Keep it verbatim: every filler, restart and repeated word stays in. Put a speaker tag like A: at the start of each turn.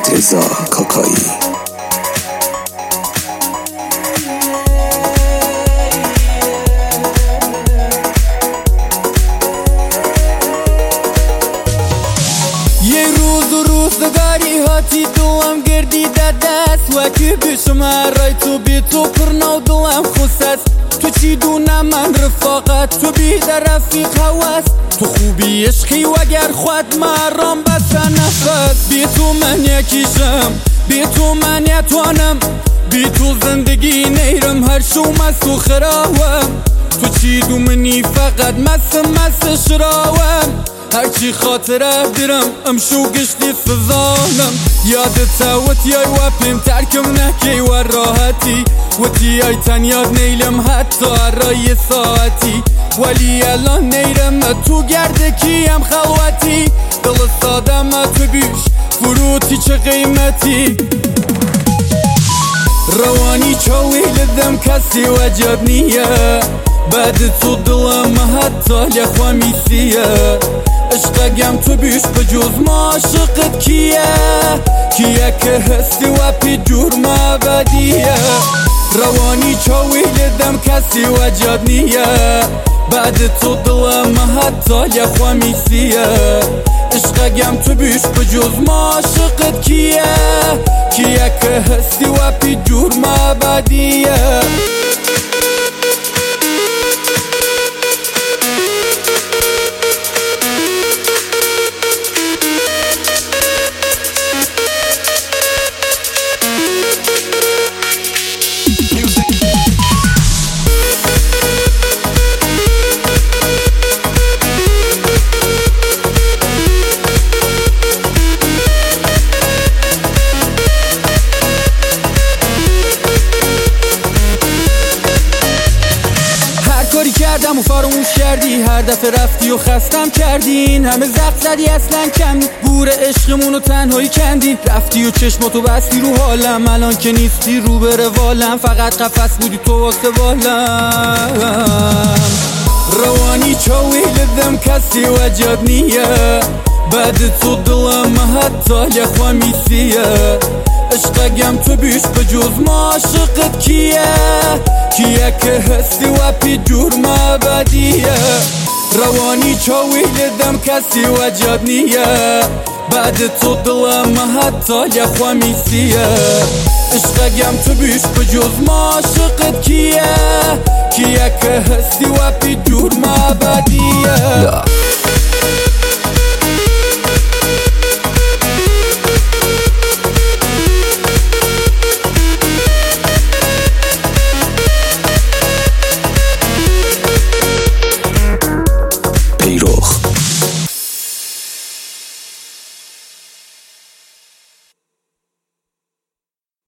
A: مرتضی کاکایی.
B: یه روز و روزگاری هاتی دلم گردیده دست وکی بشم رای تو بی تو پرناو دلم خوست تو چی دونه من رفاقت تو بی در رفیق هوست تو خوبی عشقی وگر خود مرام بسته نفس بی تو من یکیشم بی تو من یتوانم بی تو زندگی نیرم هر شو مست و خراوم تو چی دو منی فقط مست مست شراوم هرچی خاطره بیرم امشو گشتی سزانم یادت وتی ای و پیم ترکم نکی و راحتی وتی ای تنیاد نیلم حتی رای ساعتی ولی الان نیرم تو گرده کیم خلوتی دل سادم تو بیش فروتی چه قیمتی روانی چاوی لدم کسی وجب نیه بعد تو دلم حتی لخوا میسیه عشقم تو بیش بجز ما عاشقت کیه کیه که هستی و پی جرم ابدیه روانی چاوی لدم کسی وجب نیه بعد تو دلم حتی لخوا میسیه عشقم تو بیش بجز ما عاشقت کیه کیه که هستی و پی جرم ابدیه کاری کردم و فراموش کردی هر دفعه رفتی و خستم کردین همه زخم زدی اصلا کم بور عشقمونو تنهایی کندی رفتی و چشماتو بستی رو حالم الان که نیستی رو به روالم فقط قفس بودی تو واسه بالم روانی چاوی لدم کسی وجب نیه بعد تو دلم حتی لخوا میسیه عشقم تو بیش بجز ما عاشقت کیه کیه که هستی و پی جرم ابدیه روانی چاوی لدم کسی وجب نیه بعد تو دلم حتی لخوا میسیه عشقم تو بیش بجز ما عاشقت کیه کیه که هستی و پی جرم ابدیه